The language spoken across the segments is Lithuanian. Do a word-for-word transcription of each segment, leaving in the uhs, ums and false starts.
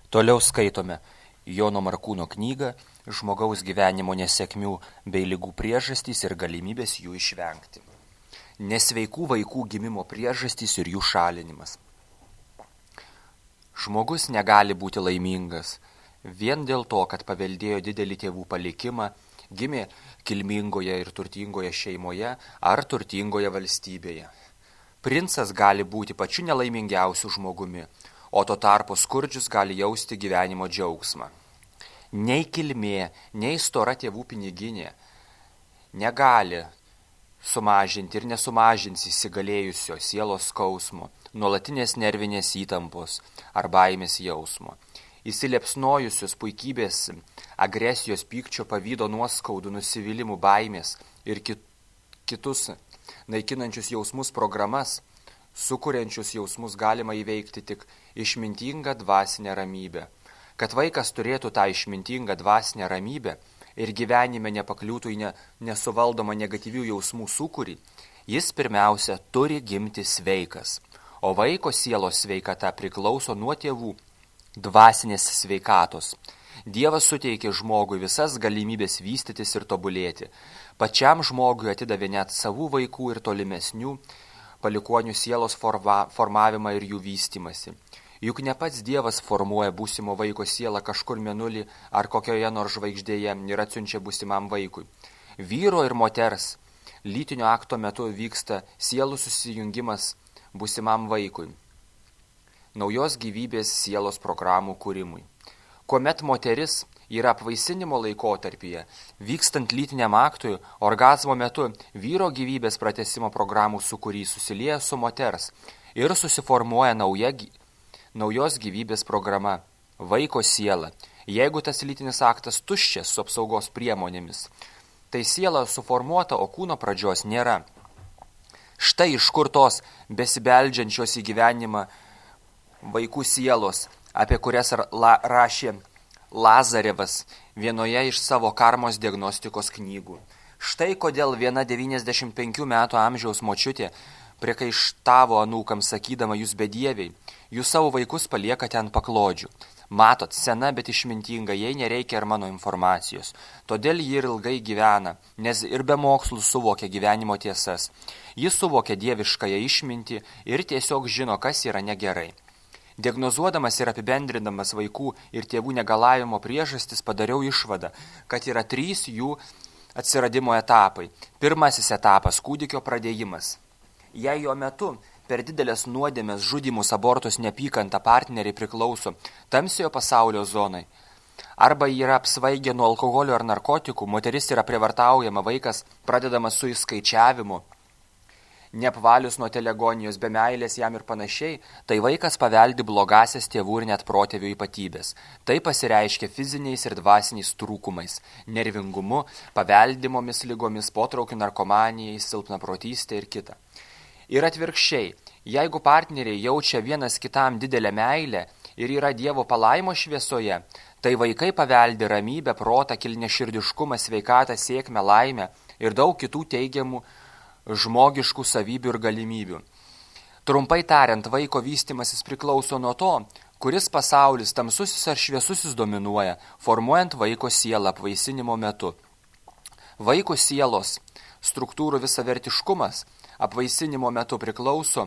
Toliau skaitome Jono Markūno knygą Žmogaus gyvenimo nesėkmių bei ligų priežastys ir galimybės jų išvengti. Nesveikų vaikų gimimo priežastys ir jų šalinimas. Žmogus negali būti laimingas vien dėl to, kad paveldėjo didelį tėvų palikimą, gimė kilmingoje ir turtingoje šeimoje ar turtingoje valstybėje. Princas gali būti pačiu nelaimingiausiu žmogumi, o tuo tarpu skurdžius gali jausti gyvenimo džiaugsmą. Nei kilmė, nei stora tėvų piniginė negali sumažinti ir nesumažins įsigalėjusio sielos skausmo, nuolatinės nervinės įtampos ar baimės jausmo. Įsiliepsnojusios puikybės, agresijos, pykčio, pavydo, nuoskaudų, nusivylimų, baimės ir kitus naikinančius jausmus programas, sukuriančius jausmus galima įveikti tik išmintingą dvasinę ramybę. Kad vaikas turėtų tą išmintingą dvasinę ramybę ir gyvenime nepakliūtų į ne, nesuvaldomą negatyvių jausmų sūkurį, jis pirmiausia turi gimti sveikas, o vaiko sielos sveikata priklauso nuo tėvų dvasinės sveikatos. Dievas suteikė žmogui visas galimybės vystytis ir tobulėti. Pačiam žmogui atidavė net savų vaikų ir tolimesnių palikuonių sielos forma, formavimą ir jų vystymasi. Juk ne pats Dievas formuoja būsimo vaiko sielą kažkur mėnulį ar kokioje nors žvaigždėje ir atsiunčia būsimam vaikui. Vyro ir moters lytinio akto metu vyksta sielų susijungimas būsimam vaikui, naujos gyvybės sielos programų kūrimui. Kuomet moteris yra apvaisinimo laikotarpyje, vykstant lytiniam aktui, orgazmo metu vyro gyvybės pratęsimo programų sūkurį susilieja su moters ir susiformuoja nauja gyvybė. Naujos gyvybės programa, vaiko siela. Jeigu tas lytinis aktas tuščias su apsaugos priemonėmis, tai siela suformuota, o kūno pradžios nėra. Štai iš kur tos besibeldžiančios į gyvenimą vaikų sielos, apie kurias la, rašė Lazarevas vienoje iš savo karmos diagnostikos knygų. Štai kodėl viena devyniasdešimt penkių metų amžiaus močiutė priekaištavo anūkams sakydama, jūs bedieviai, jūs savo vaikus paliekate ant paklodžių. Matot, sena, bet išmintinga, jai nereikia ir mano informacijos. Todėl ji ir ilgai gyvena, nes ir be mokslų suvokia gyvenimo tiesas. Ji suvokia dieviškąją išmintį ir tiesiog žino, kas yra negerai. Diagnozuodamas ir apibendrindamas vaikų ir tėvų negalavimo priežastis padariau išvadą, kad yra trys jų atsiradimo etapai. Pirmasis etapas – kūdikio pradėjimas. Jei jo metu per didelės nuodėmės, žudymus, abortus, neapykantą partneriai priklauso tamsiojo pasaulio zonai, arba yra apsvaigę nuo alkoholio ar narkotikų, moteris yra prievartaujama, vaikas pradedamas su įskaičiavimu, neapvalius nuo telegonijos, be meilės jam ir panašiai, tai vaikas paveldi blogasias tėvų ir net protėvių ypatybės. Tai pasireiškia fiziniais ir dvasiniais trūkumais, nervingumu, paveldimomis ligomis, potraukiu narkomanijai, silpnaprotystė ir kita. Ir atvirkščiai, jeigu partneriai jaučia vienas kitam didelę meilę ir yra Dievo palaimo šviesoje, tai vaikai paveldi ramybę, protą, kilniaširdiškumą, sveikatą, sėkmę, laimę ir daug kitų teigiamų žmogiškų savybių ir galimybių. Trumpai tariant, vaiko vystymasis priklauso nuo to, kuris pasaulis, tamsusis ar šviesusis dominuoja, formuojant vaiko sielą apvaisinimo metu. Vaiko sielos struktūrų visavertiškumas apvaisinimo metu priklauso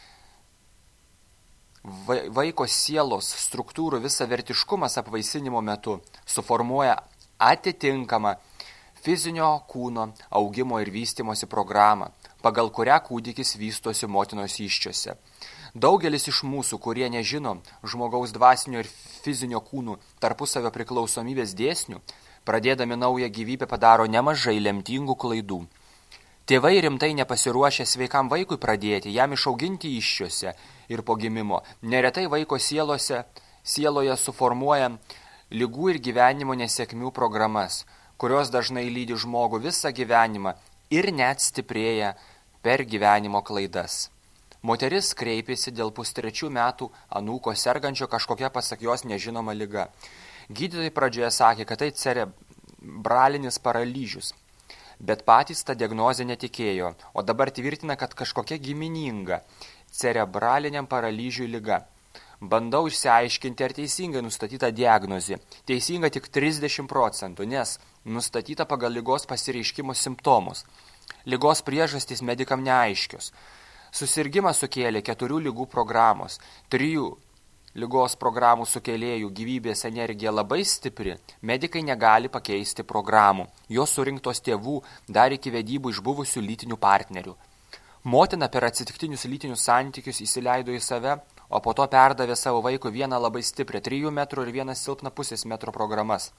vaiko sielos struktūrų visavertiškumas apvaisinimo metu suformuoja atitinkamą fizinio kūno augimo ir vystymosi programą, pagal kurią kūdikis vystosi motinos įsčiose. Daugelis iš mūsų, kurie nežino žmogaus dvasinio ir fizinio kūnų tarpusavio priklausomybės dėsnių, pradėdami naują gyvybę padaro nemažai lemtingų klaidų. Tėvai rimtai nepasiruošę sveikam vaikui pradėti, jam išauginti įsčiose ir po gimimo. Neretai vaiko sielose, sieloje suformuoja ligų ir gyvenimo nesėkmių programas, kurios dažnai lydi žmogų visą gyvenimą ir net stiprėja per gyvenimo klaidas. Moteris kreipėsi dėl pustrečių metų anūko sergančio kažkokia pasak jos nežinoma liga. Gydytojai pradžioje sakė, kad tai cerebralinis paralyžius. Bet patys tą diagnozę netikėjo, o dabar tvirtina, kad kažkokia gimininga cerebraliniam paralyžiui liga. Bandau išsiaiškinti, ar teisingai nustatyta diagnozė. Teisinga tik trisdešimt procentų, nes nustatyta pagal ligos pasireiškimo simptomus. Ligos priežastys medikam neaiškios. Susirgimą sukėlė keturių ligų programos, trijų ligos programų sukėlėjų gyvybės energija labai stipri, medikai negali pakeisti programų. Jos surinktos tėvų dar iki vedybų iš buvusių lytinių partnerių. Motina per atsitiktinius lytinius santykius įsileido į save, o po to perdavė savo vaikui vieną labai stiprią trijų metrų ir vieną silpną pusės metro programas.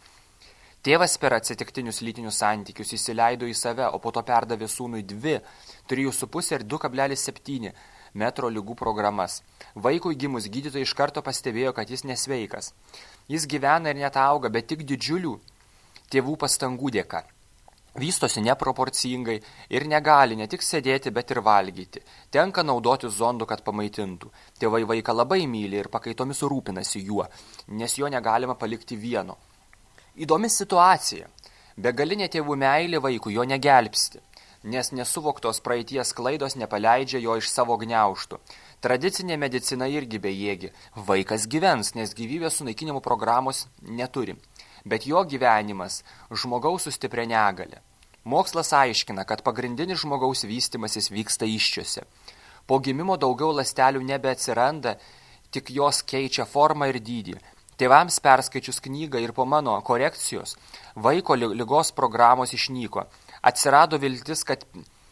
Tėvas per atsitiktinius lytinius santykius įsileido į save, o po to perdavė sūnui dvi, trijų su pusė ir du kablelis septyni metro lygų programas. Vaikui gimus gydytojai iš karto pastebėjo, kad jis nesveikas. Jis gyvena ir net auga, bet tik didžiulių tėvų pastangų dėka. Vystosi neproporcingai ir negali ne tik sėdėti, bet ir valgyti. Tenka naudoti zondu, kad pamaitintų. Tėvai vaiką labai myli ir pakaitomis rūpinasi juo, nes jo negalima palikti vieno. Įdomi situacija. Begalinė tėvų meilė vaikui jo negelbsti, nes nesuvoktos praeities klaidos nepaleidžia jo iš savo gniaužtų. Tradicinė medicina irgi bejėgi. Vaikas gyvens, nes gyvybės sunaikinimo programos neturi. Bet jo gyvenimas žmogaus su stipria negalia. Mokslas aiškina, kad pagrindinis žmogaus vystymasis vyksta įsčiose. Po gimimo daugiau ląstelių nebeatsiranda, tik jos keičia formą ir dydį. Tėvams perskaičius knygą ir po mano korekcijos, vaiko ligos programos išnyko. Atsirado viltis, kad,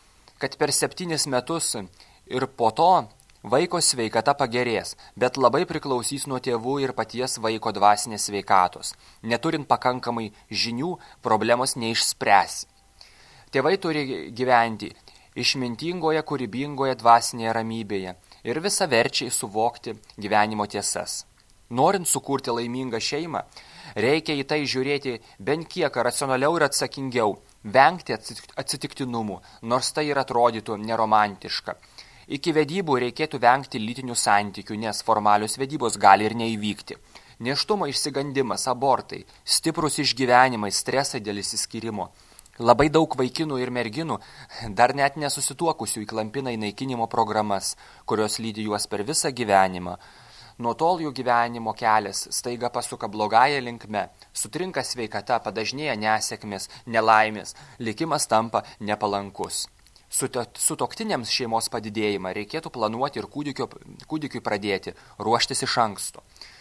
kad per septynis metus ir po to vaiko sveikata pagerės, bet labai priklausys nuo tėvų ir paties vaiko dvasinės sveikatos. Neturint pakankamai žinių, problemos neišspręs. Tėvai turi gyventi išmintingoje, kūrybingoje dvasinėje ramybėje ir visaverčiai suvokti gyvenimo tiesas. Norint sukurti laimingą šeimą, reikia į tai žiūrėti bent kiek racionaliau ir atsakingiau, vengti atsitiktinumų, nors tai ir atrodytų neromantiška. Iki vedybų reikėtų vengti lytinių santykių, nes formalios vedybos gali ir neįvykti. Nėštumo išsigandimas, abortai, stiprus išgyvenimai, stresai dėl išsiskyrimo. Labai daug vaikinų ir merginų, dar net nesusituokusių, įklampina į naikinimo programas, kurios lydi juos per visą gyvenimą. Nuo tol jų gyvenimo kelias staiga pasuka blogąją linkme, sutrinka sveikata, padažnėja nesėkmės, nelaimės, likimas tampa nepalankus. Sutuoktiniams šeimos padidėjimą reikėtų planuoti ir kūdikio, kūdikiui pradėti, ruoštis iš anksto.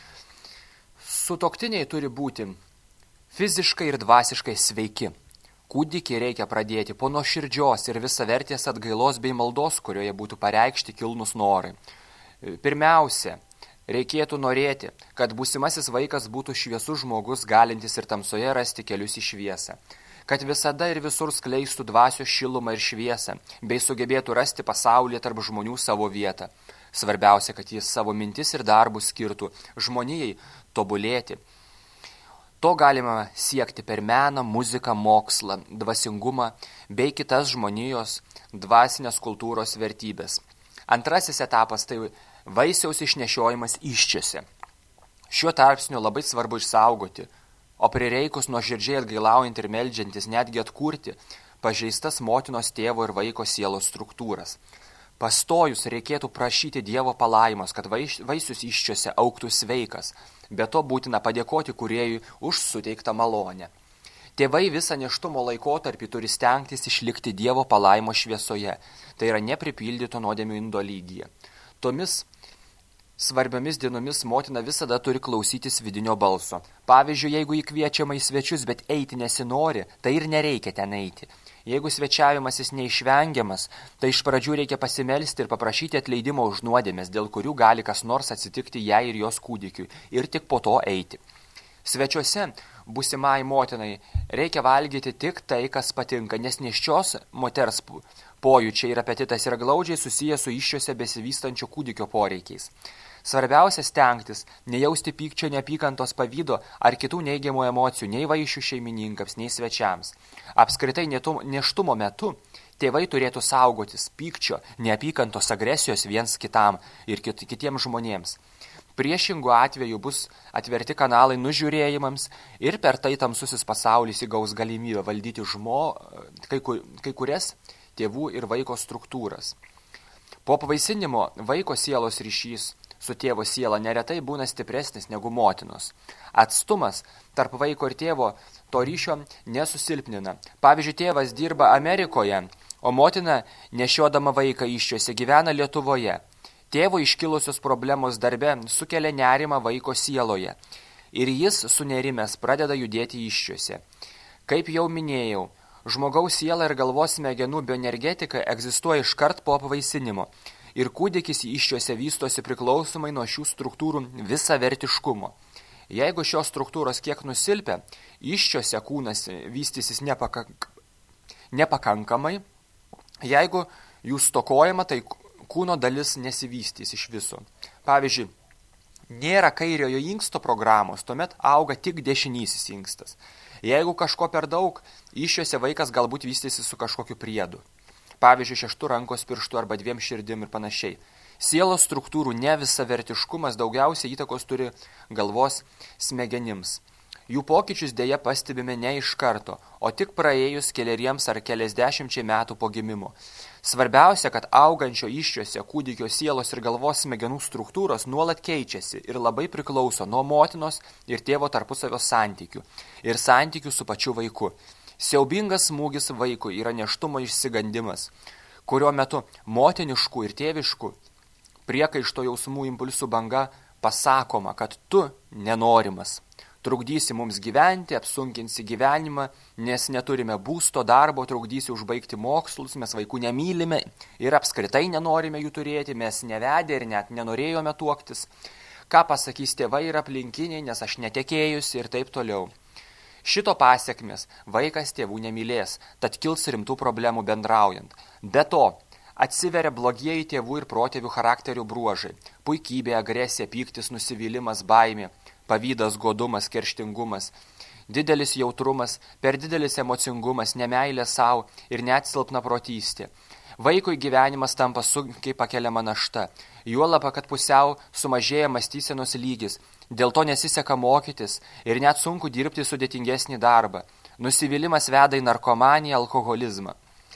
Sutuoktiniai turi būti fiziškai ir dvasiškai sveiki. Kūdikį reikia pradėti po nuoširdžios ir visavertės atgailos bei maldos, kurioje būtų pareikšti kilnus norai. Pirmiausia, reikėtų norėti, kad būsimasis vaikas būtų šviesus žmogus, galintis ir tamsoje rasti kelius į šviesą. Kad visada ir visur skleistų dvasios šilumą ir šviesą, bei sugebėtų rasti pasaulyje tarp žmonių savo vietą. Svarbiausia, kad jis savo mintis ir darbus skirtų žmonijai tobulėti. To galima siekti per meną, muziką, mokslą, dvasingumą bei kitas žmonijos dvasinės kultūros vertybės. Antrasis etapas tai vaisiaus išnešiojimas įsčiose. Šiuo tarpsniu labai svarbu išsaugoti, o prireikus nuoširdžiai atgailaujant ir meldžiantis netgi atkurti pažeistas motinos tėvo ir vaiko sielos struktūras. Pastojus reikėtų prašyti Dievo palaimos, kad vaisius įsčiose augtų sveikas, be to būtina padėkoti kūrėjui už suteiktą malonę. Tėvai visą nėštumo laikotarpį turi stengtis išlikti Dievo palaimo šviesoje, tai yra nepripildyto nuodėmių indo lygyje. Tomis svarbiomis dienomis motina visada turi klausytis vidinio balso. Pavyzdžiui, jeigu jį kviečiama į svečius, bet eiti nesinori, tai ir nereikia ten eiti. Jeigu svečiavimasis neišvengiamas, tai iš pradžių reikia pasimelsti ir paprašyti atleidimo už nuodėmes, dėl kurių gali kas nors atsitikti jai ir jos kūdikiui, ir tik po to eiti. Svečiuose būsimai motinai reikia valgyti tik tai, kas patinka, nes nėščios moters pojūčiai ir apetitas yra glaudžiai susiję su įsčiose besivystančio kūdikio poreikiais. Svarbiausia stengtis nejausti pykčio, neapykantos, pavydo ar kitų neigiamų emocijų nei vaišių šeimininkams, nei svečiams. Apskritai nėštumo metu tėvai turėtų saugotis pykčio, neapykantos, agresijos viens kitam ir kit, kitiems žmonėms. Priešingų atveju bus atverti kanalai nužiūrėjimams ir per tai tamsusis pasaulis įgaus galimybę valdyti žmo, kai, kur, kai kurias tėvų ir vaiko struktūras. Po pavaisinimo vaiko sielos ryšys su tėvo siela neretai būna stipresnis negu motinos. Atstumas tarp vaiko ir tėvo to ryšio nesusilpnina. Pavyzdžiui, tėvas dirba Amerikoje, o motina nešiodama vaiką įsčiose gyvena Lietuvoje. Tėvo iškilusios problemos darbe sukelia nerimą vaiko sieloje ir jis sunerimęs pradeda judėti įsčiose. Kaip jau minėjau, žmogaus siela ir galvos smegenų bioenergetika egzistuoja iškart po apvaisinimo ir kūdikis įsčiose vystosi priklausomai nuo šių struktūrų visavertiškumo. Jeigu šios struktūros kiek nusilpia, įsčiose kūnas vystysis nepakank... nepakankamai, jeigu jų stokojama, tai kūno dalis nesivystys iš viso. Pavyzdžiui, nėra kairiojo inksto programos, tuomet auga tik dešinysis inkstas. Jeigu kažko per daug, įsčiose vaikas galbūt vystysi su kažkokiu priedu. Pavyzdžiui, šeštu rankos pirštu arba dviem širdim ir panašiai. Sielos struktūrų nevisavertiškumas daugiausiai įtakos turi galvos smegenims. Jų pokyčius dėja pastebime ne iš karto, o tik praėjus keleriems ar keliasdešimčiai metų po gimimo. Svarbiausia, kad augančio įsčiose kūdikio sielos ir galvos smegenų struktūros nuolat keičiasi ir labai priklauso nuo motinos ir tėvo tarpusavio santykių ir santykių su pačiu vaiku. Siaubingas smūgis vaikui yra nėštumo išsigandimas, kurio metu motiniškų ir tėviškų priekaišto jausmų impulsų banga pasakoma, kad tu nenorimas. Trukdysi mums gyventi, apsunkinsi gyvenimą, nes neturime būsto, darbo, trukdysi užbaigti mokslus, mes vaikų nemylime ir apskritai nenorime jų turėti, mes nevedę ir net nenorėjome tuoktis. Ką pasakys tėvai ir aplinkiniai, nes aš netekėjusi ir taip toliau. Šito pasiekmes vaikas tėvų nemylės, tad kils rimtų problemų bendraujant. Be to, atsiveria blogieji tėvų ir protėvių charakterių bruožai – puikybė, agresija, pyktis, nusivylimas, baimė, pavydas, godumas, kerštingumas, didelis jautrumas, per didelis emocingumas, nemeilė savo ir net silpna protystė. Vaikui gyvenimas tampa sunkiai pakeliama našta, juolab, kad pusiau sumažėja mąstysenos lygis, dėl to nesiseka mokytis ir net sunku dirbti sudėtingesnį darbą. Nusivylimas veda į narkomaniją, alkoholizmą.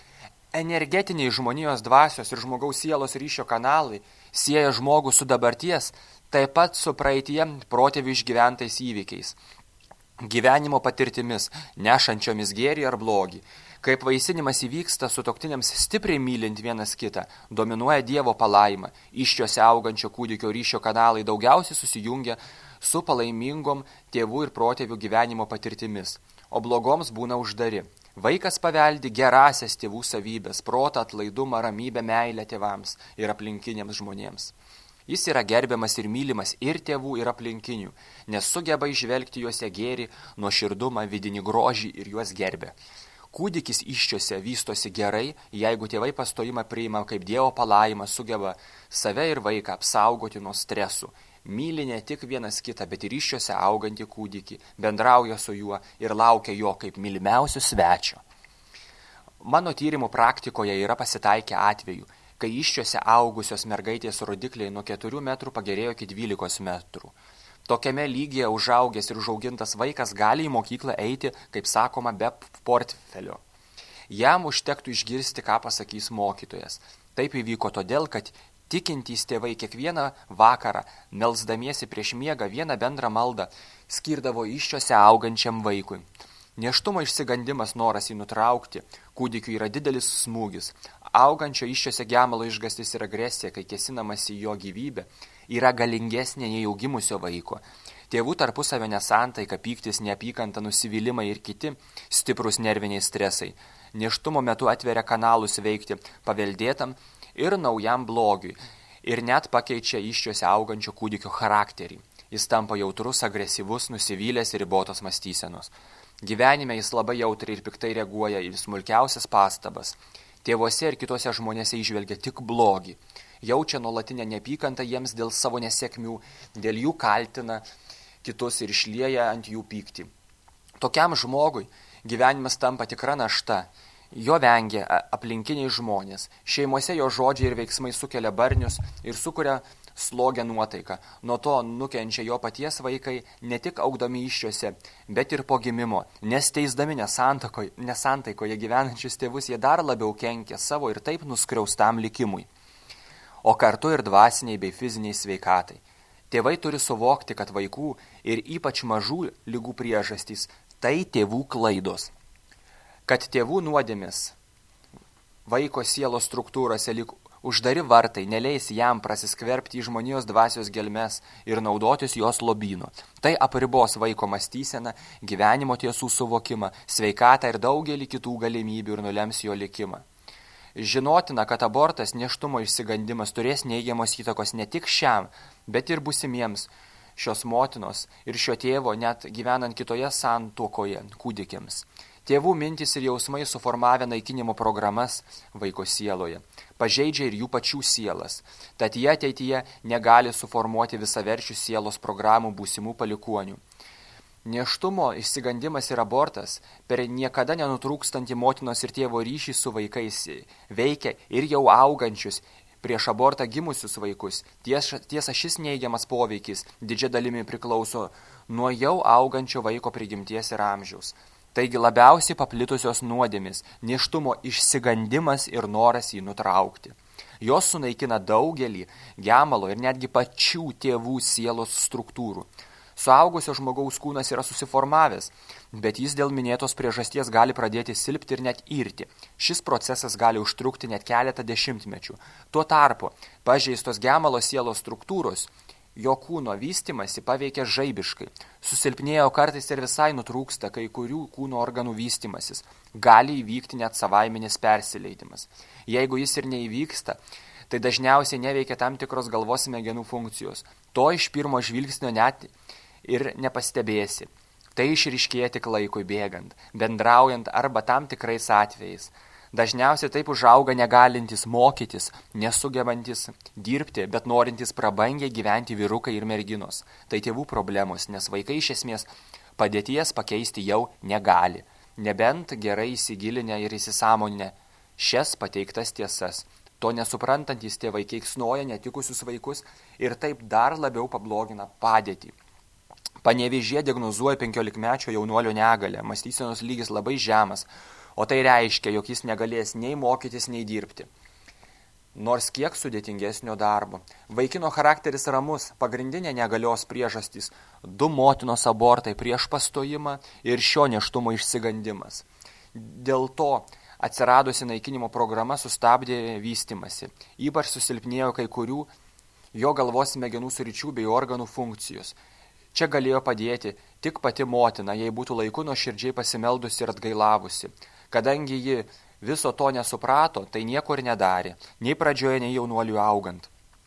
Energetiniai žmonijos dvasios ir žmogaus sielos ryšio kanalai sieja žmogų su dabarties, taip pat su praeitie protėvių išgyventais įvykiais, gyvenimo patirtimis, nešančiomis gėrį ar blogį. Kaip vaisinimas įvyksta sutuoktiniams stipriai mylint vienas kitą, dominuoja Dievo palaima, įsčiose augančio kūdikio ryšio kanalai daugiausiai susijungia su palaimingom tėvų ir protėvių gyvenimo patirtimis, o blogoms būna uždari. Vaikas paveldi gerasias tėvų savybės, protą, atlaidumą, ramybę, meilę tėvams ir aplinkiniams žmonėms. Jis yra gerbiamas ir mylimas ir tėvų, ir aplinkinių, nes sugeba išvelgti juose gėrį, nuoširdumą, vidinį grožį ir juos gerbia. Kūdikis įsčiose vystosi gerai, jeigu tėvai pastojimą priima kaip Dievo palaimą, sugeba save ir vaiką apsaugoti nuo stresų. Myli ne tik vienas kitą, bet ir įsčiose augantį kūdikį, bendrauja su juo ir laukia jo kaip mylimiausio svečio. Mano tyrimų praktikoje yra pasitaikę atvejų, kai įsčiose augusios mergaitės rodikliai nuo keturių metrų pagerėjo iki dvylikos metrų. Tokiame lygyje užaugęs ir užaugintas vaikas gali į mokyklą eiti, kaip sakoma, be portfelio. Jam užtektų išgirsti, ką pasakys mokytojas. Taip įvyko todėl, kad tikintys tėvai kiekvieną vakarą, melsdamiesi prieš miegą vieną bendrą maldą, skirdavo įsčiose augančiam vaikui. Nėštumo išsigandimas, noras jį nutraukti, kūdikiui yra didelis smūgis. Augančio įsčiose gemalo išgastis ir agresija, kai kėsinamasi į jo gyvybę, yra galingesnė nei jau gimusio vaiko. Tėvų tarpusavio nesantaika, pyktis, neapykanta, nusivylimai ir kiti stiprus nerviniai stresai. Nėštumo metu atveria kanalus veikti paveldėtam ir naujam blogiui ir net pakeičia įsčiose augančio kūdikio charakterį. Jis tampa jautrus, agresyvus, nusivylęs ir ribotos mąstysenos. Gyvenime jis labai jautriai ir piktai reaguoja į smulkiausias pastabas. Tėvuose ir kitose žmonėse įžvelgia tik blogį. Jaučia nuolatinę neapykantą jiems dėl savo nesėkmių, dėl jų kaltina kitus ir išlieja ant jų pyktį. Tokiam žmogui gyvenimas tampa tikra našta. Jo vengia aplinkiniai žmonės. Šeimose jo žodžiai ir veiksmai sukelia barnius ir sukuria slogę nuotaiką. Nuo to nukenčia jo paties vaikai ne tik augdami įsčiose, bet ir po gimimo. Nes teisdami nesantaikoje, nesantaikoje gyvenančius tėvus, jie dar labiau kenkia savo ir taip nuskriaustam likimui. o kartu ir dvasiniai bei fiziniai sveikatai. Tėvai turi suvokti, kad vaikų ir ypač mažų ligų priežastys tai tėvų klaidos. Kad tėvų nuodėmės vaiko sielos struktūrose lyg uždari vartai neleis jam prasiskverbti į žmonijos dvasios gelmes ir naudotis jos lobynu. Tai apribos vaiko mąstyseną, gyvenimo tiesų suvokimą, sveikatą ir daugelį kitų galimybių ir nulems jo likimą. Žinotina, kad abortas, nėštumo išsigandimas turės neigiamos įtakos ne tik šiam, bet ir būsimiems šios motinos ir šio tėvo net gyvenant kitoje santuokoje kūdikiams. Tėvų mintys ir jausmai suformavę naikinimo programas vaiko sieloje pažeidžia ir jų pačių sielas, tad jie ateityje negali suformuoti visaverčių sielos programų būsimų palikuonių. Nėštumo išsigandimas ir abortas per niekada nenutrūkstantį motinos ir tėvo ryšį su vaikais veikia ir jau augančius prieš abortą gimusius vaikus. Tiesa, tiesa šis neigiamas poveikis didžia dalimi priklauso nuo jau augančio vaiko prigimties ir amžiaus. Taigi labiausiai paplitusios nuodėmis – nėštumo išsigandimas ir noras jį nutraukti. Jos sunaikina daugelį gemalo ir netgi pačių tėvų sielos struktūrų. Suaugusio žmogaus kūnas yra susiformavęs, bet jis dėl minėtos priežasties gali pradėti silpti ir net irti. Šis procesas gali užtrukti net keletą dešimtmečių. Tuo tarpu, pažeistos gemalo sielos struktūros – jo kūno vystymasi paveikia žaibiškai. Susilpnėjo kartais ir visai nutrūksta kai kurių kūno organų vystymasis. Gali įvykti net savaiminis persileidimas. Jeigu jis ir neįvyksta, tai dažniausiai neveikia tam tikros galvos smegenų funkcijos. To iš pirmo žvilgsnio net ir nepastebėsi. Tai išryškėja tik laikui bėgant, bendraujant arba tam tikrais atvejais. Dažniausiai taip užauga negalintis mokytis, nesugebantis dirbti, bet norintys prabangiai gyventi vyrukai ir merginos. Tai tėvų problemos, nes vaikai iš esmės padėties pakeisti jau negali, nebent gerai įsigilinę ir įsisąmoninę šias pateiktas tiesas. To nesuprantantis tėvai keiksnoja netikusius vaikus ir taip dar labiau pablogina padėtį. Panevėžyje diagnozuoja penkiolikmečio jaunuolio negalią, mąstysenos lygis labai žemas, o tai reiškia, jog jis negalės nei mokytis, nei dirbti. Nors kiek sudėtingesnio darbo. Vaikino charakteris ramus, pagrindinė negalios priežastys – du motinos abortai prieš pastojimą ir šio nėštumo išsigandimas. Dėl to atsiradusi naikinimo programa sustabdė vystymasi. Ypač susilpnėjo kai kurių jo galvos smegenų sričių bei organų funkcijos. Čia galėjo padėti tik pati motina, jei būtų laiku nuoširdžiai pasimeldusi ir atgailavusi. Kadangi ji viso to nesuprato, tai nieko ir nedarė, nei pradžioje, nei jaunuoliui augant.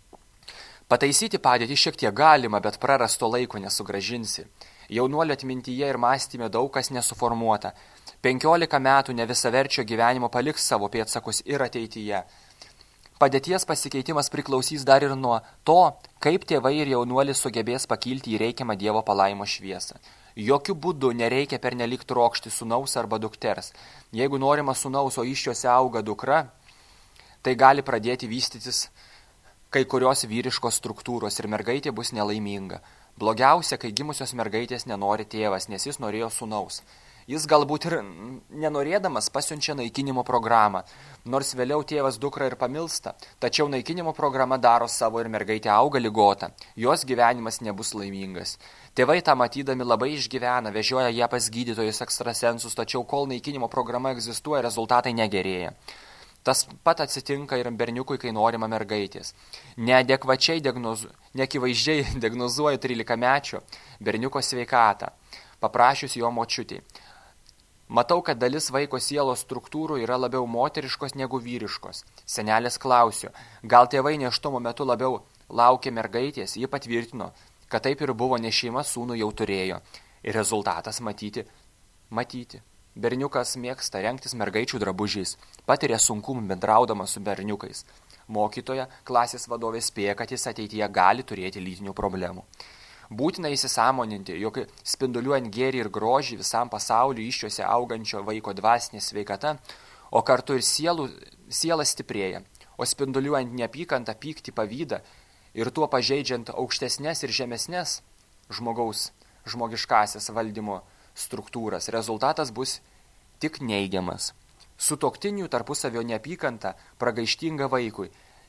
Pataisyti padėtį šiek tiek galima, bet prarasto laiko nesugrąžinsi. Jaunuolio atmintyje ir mąstyme daug kas nesuformuota. Penkiolika metų nevisaverčio gyvenimo paliks savo pėdsakus ir ateityje. Padėties pasikeitimas priklausys dar ir nuo to, kaip tėvai ir jaunuolis sugebės pakilti į reikiamą Dievo palaimo šviesą. Jokių būdų nereikia pernelik trokšti sūnaus arba dukters. Jeigu norima sūnaus, o iščiose auga dukra, tai gali pradėti vystytis kai kurios vyriškos struktūros ir mergaitė bus nelaiminga. Blogiausia, kai gimusios mergaitės nenori tėvas, nes jis norėjo sūnaus. Jis galbūt ir nenorėdamas pasiunčia naikinimo programą, nors vėliau tėvas dukrą ir pamilsta, tačiau naikinimo programa daro savo ir mergaitė auga ligota, jos gyvenimas nebus laimingas. Tėvai tą matydami labai išgyvena, vežioja ją pas gydytojus ekstrasensus, tačiau kol naikinimo programa egzistuoja, rezultatai negerėja. Tas pat atsitinka ir berniukui, kai norima mergaitės. Neadekvačiai diagnozu, neakivaizdžiai diagnozuoja trylikamečio berniuko sveikatą, paprašius jo močiutei. Matau, kad dalis vaiko sielos struktūrų yra labiau moteriškos negu vyriškos. Senelės klausiu, gal tėvai nėštumo metu labiau laukė mergaitės, ji patvirtino, kad taip ir buvo, nes šeima sūnų jau turėjo. Ir rezultatas matyti, matyti. Berniukas mėgsta rengtis mergaičių drabužiais, patiria sunkumų bendraudamas su berniukais. Mokytoja, klasės vadovė spėja, kad jis ateityje gali turėti lytinių problemų. Būtina įsisąmoninti, jog spinduliuojant gėrį ir grožį visam pasauliu iščiose augančio vaiko dvasinė sveikata, o kartu ir sielų, siela stiprėja, o spinduliuojant neapykantą, pyktį, pavydą ir tuo pažeidžiant aukštesnės ir žemesnės žmogaus žmogiškasias valdymo struktūras, rezultatas bus tik neigiamas. Sutuoktinių tarpusavio neapykanta pragaištinga vaikui,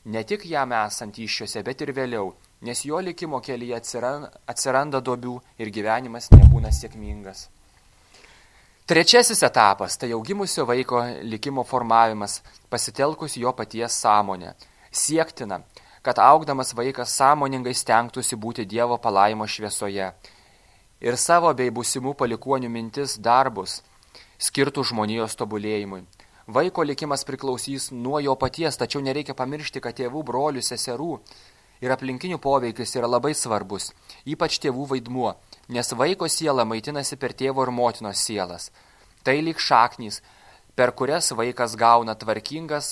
ne tik jam esant įsčiose, bet ir vėliau, nes jo likimo kelyje atsiranda, atsiranda duobių ir gyvenimas nebūna sėkmingas. Trečiasis etapas – tai jau gimusio vaiko likimo formavimas, pasitelkus jo paties sąmonę. Siektina, kad augdamas vaikas sąmoningai stengtųsi būti Dievo palaimo šviesoje ir savo bei būsimų palikuonių mintis darbus skirtų žmonijos tobulėjimui. Vaiko likimas priklausys nuo jo paties, tačiau nereikia pamiršti, kad tėvų, brolių, seserų ir aplinkinių poveikis yra labai svarbus, ypač tėvų vaidmuo, nes vaiko siela maitinasi per tėvo ir motinos sielas. Tai lyg šaknys, per kurias vaikas gauna tvarkingas,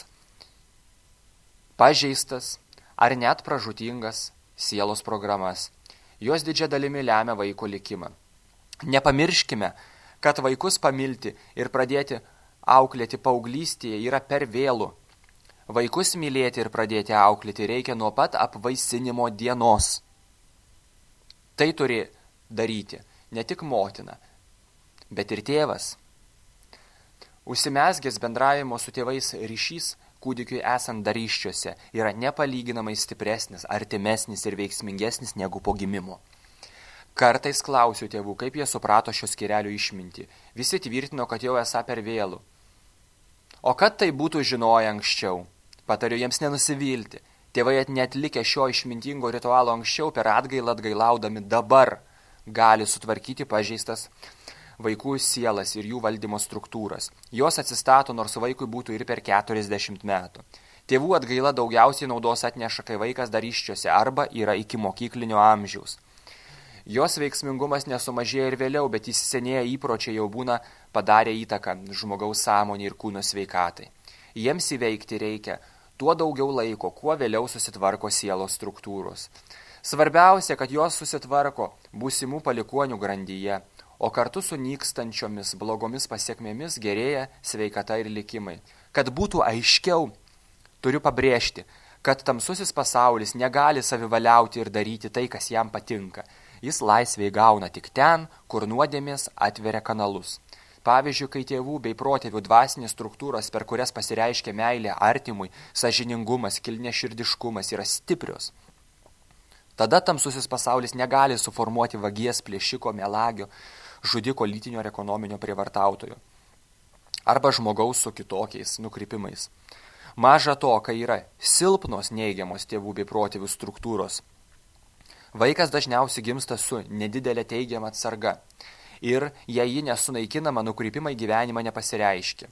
pažeistas ar net pražūtingas sielos programas. Jos didžia dalimi lemia vaiko likimą. Nepamirškime, kad vaikus pamilti ir pradėti auklėti paauglystėje yra per vėlų. Vaikus mylėti ir pradėti auklėti reikia nuo pat apvaisinimo dienos. Tai turi daryti ne tik motina, bet ir tėvas. Užsimezgęs bendravimo su tėvais ryšys kūdikiui esant dar įsčiose yra nepalyginamai stipresnis, artimesnis ir veiksmingesnis negu po gimimo. Kartais klausiu tėvų, kaip jie suprato šio skyrelio išmintį. Visi tvirtino, kad jau esą per vėlų. O kad tai būtų žinoję anksčiau, patariu jiems nenusivilti. Tėvai neatlikę šio išmintingo ritualo anksčiau per atgailą atgailaudami dabar gali sutvarkyti pažeistas vaikų sielas ir jų valdymo struktūras. Jos atsistato, nors vaikui būtų ir per keturiasdešimt metų. Tėvų atgaila daugiausiai naudos atneša, kai vaikas dar įsčiose arba yra iki mokyklinio amžiaus. Jos veiksmingumas nesumažėja ir vėliau, bet įsisenėję įpročiai jau būna padarę įtaką žmogaus sąmonė ir kūno sveikatai. Jiems įveikti reikia tuo daugiau laiko, kuo vėliau susitvarko sielos struktūros. Svarbiausia, kad jos susitvarko būsimų palikuonių grandyje, o kartu su nykstančiomis blogomis pasiekmėmis gerėja sveikata ir likimai. Kad būtų aiškiau, turiu pabrėžti, kad tamsusis pasaulis negali savivaliauti ir daryti tai, kas jam patinka. Jis laisvėj gauna tik ten, kur nuodėmės atveria kanalus. Pavyzdžiui, kai tėvų bei protėvių dvasinės struktūros, per kurias pasireiškia meilė artimui, sąžiningumas, kilniaširdiškumas yra stiprios. Tada tamsusis pasaulis negali suformuoti vagies, plėšiko, melagio, žudiko, lytinio ir ekonominio prievartautojo. Arba žmogaus su kitokiais nukrypimais. Maža to, kai yra silpnos neigiamos tėvų bei protėvių struktūros, vaikas dažniausiai gimsta su nedidelė teigiama atsarga ir jei ji nesunaikinama, nukrypimai gyvenimą nepasireiškia.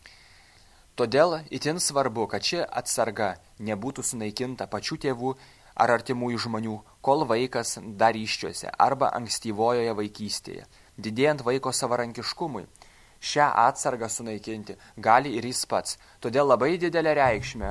Todėl itin svarbu, kad ši atsarga nebūtų sunaikinta pačių tėvų ar artimųjų žmonių, kol vaikas dar įsčiose arba ankstyvojoje vaikystėje. Didėjant vaiko savarankiškumui, šią atsargą sunaikinti gali ir jis pats. Todėl labai didelę reikšmę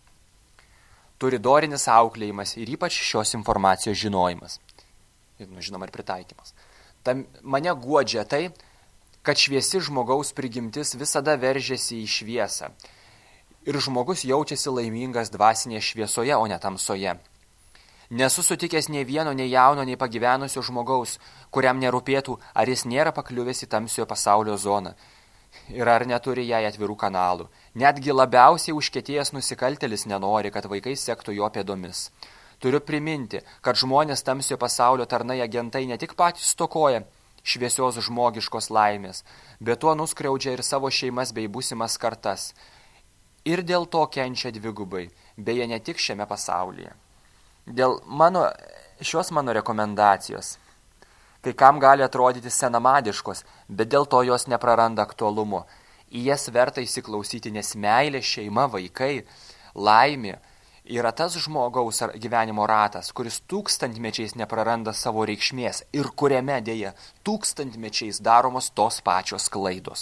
turi dorinis auklėjimas ir ypač šios informacijos žinojimas. Ir, nu, žinoma, ir pritaikymas. Tam mane guodžia tai, kad šviesi žmogaus prigimtis visada veržiasi į šviesą. Ir žmogus jaučiasi laimingas dvasinėje šviesoje, o ne tamsoje. Nesu sutikęs nei vieno, nei jauno, nei pagyvenusio žmogaus, kuriam nerūpėtų, ar jis nėra pakliuvęs į tamsiojo pasaulio zoną ir ar neturi jai atvirų kanalų. Netgi labiausiai užkietėjęs nusikaltėlis nenori, kad vaikai sektų jo pėdomis. Turiu priminti, kad žmonės tamsiojo pasaulio tarnai agentai ne tik patys stokoja šviesios žmogiškos laimės, bet tuo nuskriaudžia ir savo šeimas bei būsimas kartas. Ir dėl to kenčia dvigubai, beje ne tik šiame pasaulyje. Dėl mano, šios mano rekomendacijos, kai kam gali atrodyti senamadiškos, bet dėl to jos nepraranda aktualumo. Į jas verta įsiklausyti, nes meilė, šeima, vaikai, laimė yra tas žmogaus gyvenimo ratas, kuris tūkstantmečiais nepraranda savo reikšmės ir kuriame dėja tūkstantmečiais daromos tos pačios klaidos.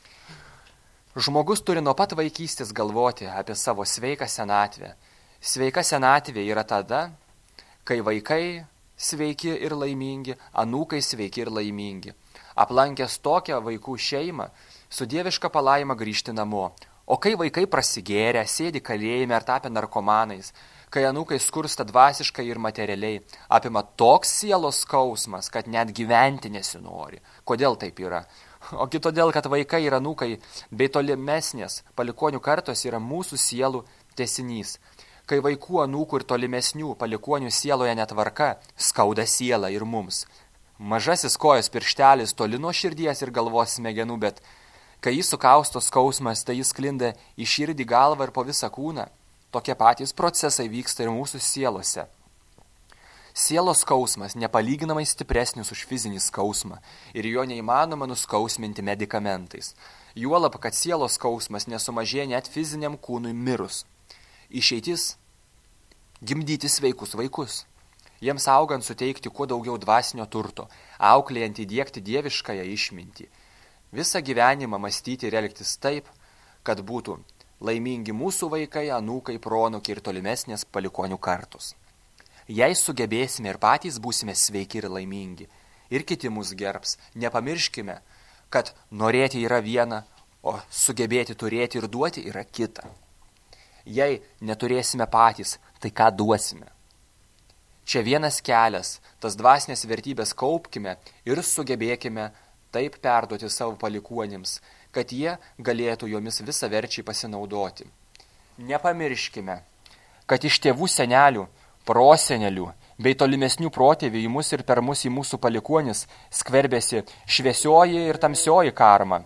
Žmogus turi nuo pat vaikystės galvoti apie savo sveiką senatvę. Sveika senatvė yra tada, kai vaikai sveiki ir laimingi, anūkai sveiki ir laimingi. Aplankęs tokią vaikų šeimą, su dieviška palaima grįžti namo. O kai vaikai prasigėrę, sėdi kalėjime ar tapę narkomanais, kai anūkai skursta dvasiškai ir materialiai, apima toks sielos skausmas, kad net gyventi nesinori. Kodėl taip yra? Ogi todėl, kad vaikai ir anūkai bei tolimesnės palikonių kartos yra mūsų sielų tęsinys. Kai vaikų, anūkų ir tolimesnių palikuonių sieloje netvarka, skauda sielą ir mums. Mažasis kojos pirštelis toli nuo širdies ir galvos smegenų, bet kai jis sukausto skausmas, tai jis sklinda į širdį, galvą ir po visą kūną. Tokie patys procesai vyksta ir mūsų sielose. Sielos skausmas nepalyginamai stipresnis už fizinį skausmą ir jo neįmanoma nuskausminti medikamentais. Juolab, kad sielos skausmas nesumažėja net fiziniam kūnui mirus. Išeitis – gimdyti sveikus vaikus. Jiems augant suteikti kuo daugiau dvasinio turto, auklėjant įdiegti dieviškąją išmintį. Visą gyvenimą mąstyti ir elgtis taip, kad būtų laimingi mūsų vaikai, anūkai, proanūkiai ir tolimesnės palikonių kartos. Jei sugebėsime ir patys būsime sveiki ir laimingi, ir kiti mus gerbs, nepamirškime, kad norėti yra viena, o sugebėti turėti ir duoti yra kita. Jei neturėsime patys, tai ką duosime? Čia vienas kelias, tas dvasinės vertybės kaupkime ir sugebėkime taip perduoti savo palikuonims, kad jie galėtų jomis visaverčiai pasinaudoti. Nepamirškime, kad iš tėvų senelių, prosenelių bei tolimesnių protėvių į mus ir per mus į mūsų palikuonis skverbėsi šviesioji ir tamsioji karma.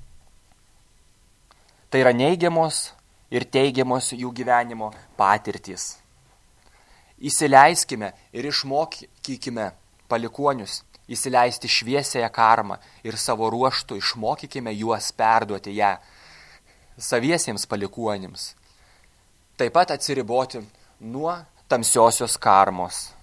Tai yra neigiamos ir teigiamos jų gyvenimo patirtys. Įsileiskime ir išmokykime palikuonius įsileisti šviesiąją karmą ir savo ruožtų išmokykime juos perduoti ją saviesiems palikuonims. Taip pat atsiriboti nuo tamsiosios karmos.